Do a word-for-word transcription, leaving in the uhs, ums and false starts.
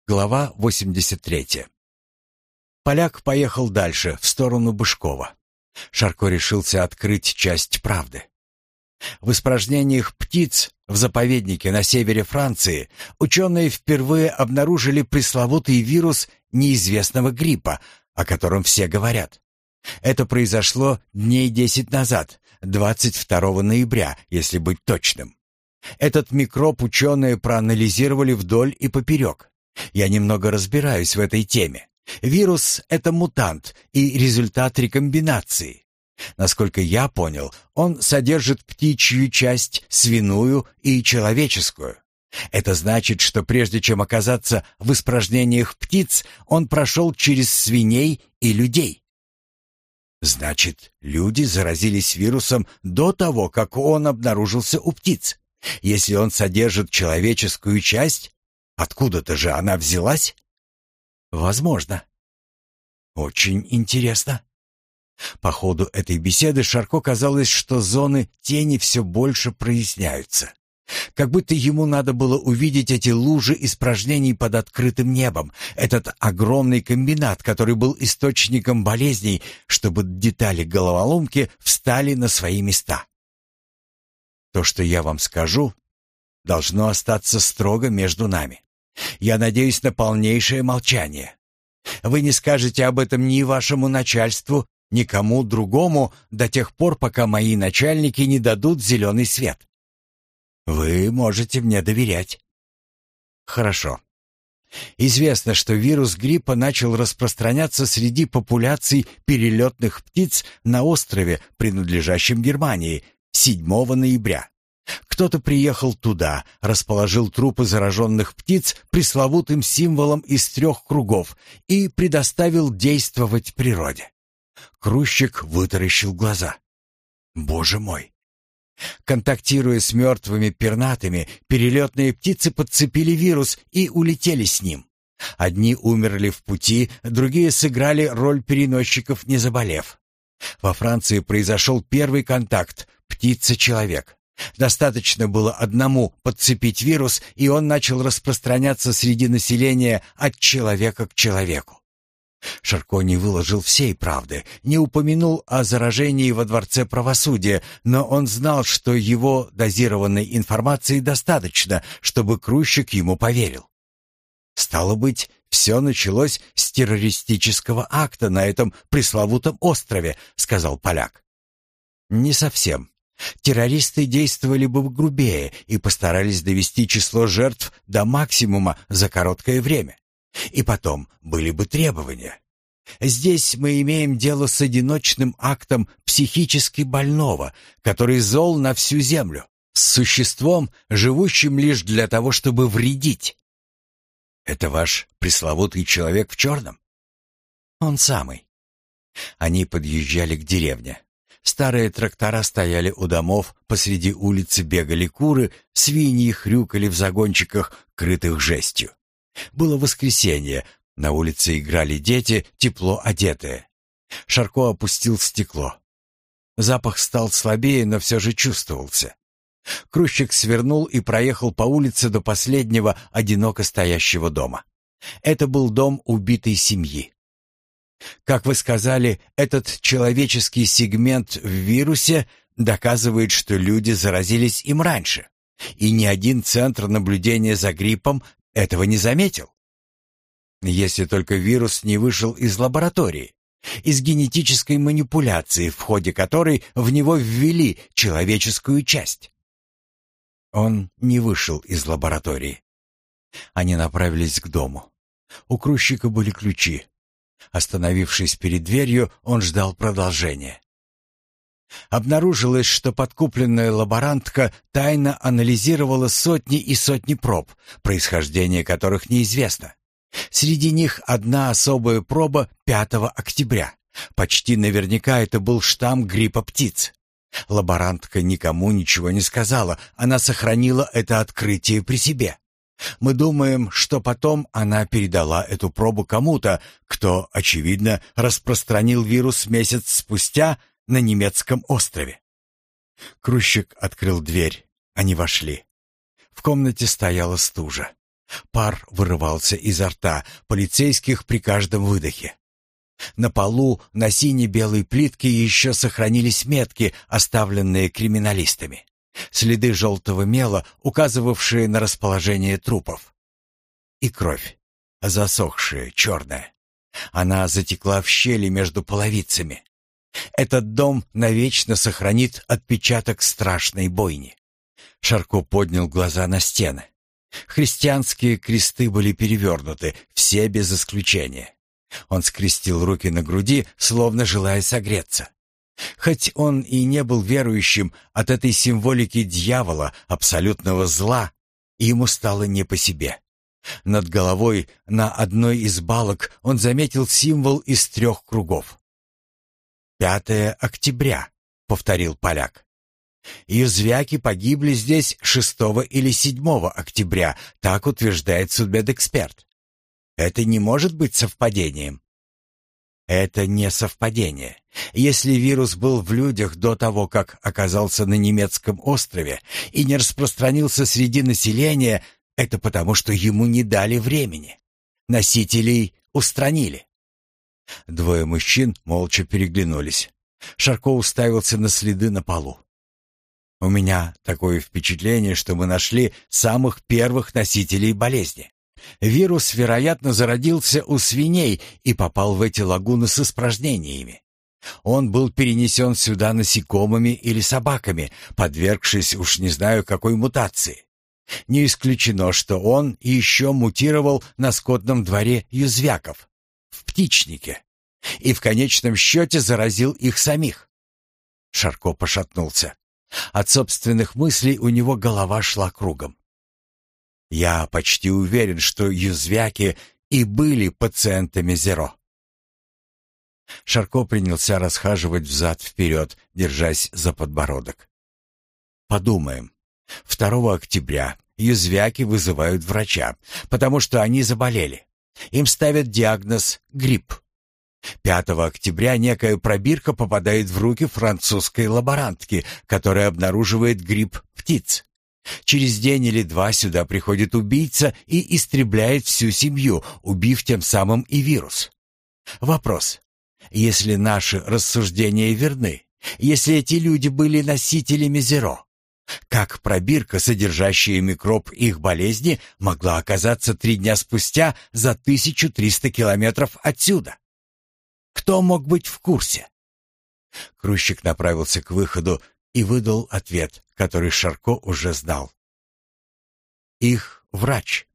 Глава восемьдесят третья. Поляк поехал дальше, в сторону Бышкова. Шарко решился открыть часть правды. В испражнениях птиц в заповеднике на севере Франции ученые впервые обнаружили пресловутый вирус неизвестного гриппа, о котором все говорят. Это произошло дней десять назад, двадцать второго ноября, если быть точным. Этот микроб ученые проанализировали вдоль и поперек. Я немного разбираюсь в этой теме. Вирус — это мутант и результат рекомбинации. Насколько я понял, он содержит птичью часть, свиную и человеческую. Это значит, что прежде чем оказаться в испражнениях птиц, он прошел через свиней и людей. Значит, люди заразились вирусом до того, как он обнаружился у птиц. Если он содержит человеческую часть, откуда-то же она взялась? Возможно. Очень интересно. По ходу этой беседы Шарко казалось, что зоны тени все больше проясняются. Как будто ему надо было увидеть эти лужи испражнений под открытым небом, этот огромный комбинат, который был источником болезней, чтобы детали головоломки встали на свои места. То, что я вам скажу, должно остаться строго между нами. Я надеюсь на полнейшее молчание. Вы не скажете об этом ни вашему начальству, никому другому до тех пор, пока мои начальники не дадут зеленый свет. Вы можете мне доверять. Хорошо. Известно, что вирус гриппа начал распространяться среди популяций перелетных птиц на острове, принадлежащем Германии, седьмого ноября. Кто-то приехал туда, расположил трупы зараженных птиц пресловутым символом из трех кругов и предоставил действовать природе. Грузчик вытаращил глаза. Боже мой! Контактируя с мертвыми пернатыми, перелетные птицы подцепили вирус и улетели с ним. Одни умерли в пути, другие сыграли роль переносчиков, не заболев. Во Франции произошел первый контакт птица-человек. Достаточно было одному подцепить вирус, и он начал распространяться среди населения от человека к человеку. Шарко не выложил всей правды, не упомянул о заражении во Дворце правосудия, но он знал, что его дозированной информации достаточно, чтобы грузчик ему поверил. Стало быть, все началось с террористического акта на этом пресловутом острове, сказал поляк. Не совсем. Террористы действовали бы грубее и постарались довести число жертв до максимума за короткое время. И потом были бы требования. Здесь мы имеем дело с одиночным актом психически больного, который зол на всю землю, с существом, живущим лишь для того, чтобы вредить. Это ваш пресловутый человек в черном? Он самый. Они подъезжали к деревне. Старые трактора стояли у домов, посреди улицы бегали куры, свиньи хрюкали в загончиках, крытых жестью. Было воскресенье, на улице играли дети, тепло одетые. Шарко опустил стекло. Запах стал слабее, но все же чувствовался. Грузчик свернул и проехал по улице до последнего одиноко стоящего дома. Это был дом убитой семьи. Как вы сказали, этот человеческий сегмент в вирусе доказывает, что люди заразились им раньше. И ни один центр наблюдения за гриппом этого не заметил. Если только вирус не вышел из лаборатории, из генетической манипуляции, в ходе которой в него ввели человеческую часть. Он не вышел из лаборатории. Они направились к дому. У грузчика были ключи. Остановившись перед дверью, он ждал продолжения. Обнаружилось, что подкупленная лаборантка тайно анализировала сотни и сотни проб, происхождение которых неизвестно. Среди них одна особая проба пятого октября. Почти наверняка это был штамм гриппа птиц. Лаборантка никому ничего не сказала, она сохранила это открытие при себе. Мы думаем, что потом она передала эту пробу кому-то, кто, очевидно, распространил вирус месяц спустя на немецком острове. Грузчик открыл дверь. Они вошли. В комнате стояла стужа. Пар вырывался изо рта полицейских при каждом выдохе. На полу на сине-белой плитке еще сохранились метки, оставленные криминалистами. Следы желтого мела, указывавшие на расположение трупов. И кровь, засохшая, черная. Она затекла в щели между половицами. Этот дом навечно сохранит отпечаток страшной бойни. Шарко поднял глаза на стены. Христианские кресты были перевернуты, все без исключения. Он скрестил руки на груди, словно желая согреться. Хоть он и не был верующим, от этой символики дьявола, абсолютного зла, ему стало не по себе. Над головой на одной из балок он заметил символ из трех кругов. «Пятое октября», — повторил поляк. «Юзвяки погибли здесь шестого или седьмого октября, так утверждает судмедэксперт. Это не может быть совпадением». Это не совпадение. Если вирус был в людях до того, как оказался на немецком острове и не распространился среди населения, это потому, что ему не дали времени. Носителей устранили. Двое мужчин молча переглянулись. Шарко уставился на следы на полу. «У меня такое впечатление, что мы нашли самых первых носителей болезни. Вирус, вероятно, зародился у свиней и попал в эти лагуны с испражнениями. Он был перенесен сюда насекомыми или собаками, подвергшись уж не знаю какой мутации. Не исключено, что он еще мутировал на скотном дворе юзвяков, в птичнике, и в конечном счете заразил их самих». Шарко пошатнулся. От собственных мыслей у него голова шла кругом. «Я почти уверен, что юзвяки и были пациентами Зеро». Шарко принялся расхаживать взад-вперед, держась за подбородок. «Подумаем. второго октября юзвяки вызывают врача, потому что они заболели. Им ставят диагноз «грипп». пятого октября некая пробирка попадает в руки французской лаборантки, которая обнаруживает грипп птиц. Через день или два сюда приходит убийца и истребляет всю семью, убив тем самым и вирус. Вопрос. Если наши рассуждения верны, если эти люди были носителями Зеро, как пробирка, содержащая микроб их болезни, могла оказаться три дня спустя за тысячу триста километров отсюда? Кто мог быть в курсе? Грузчик направился к выходу и выдал ответ, который Шарко уже знал. Их врач.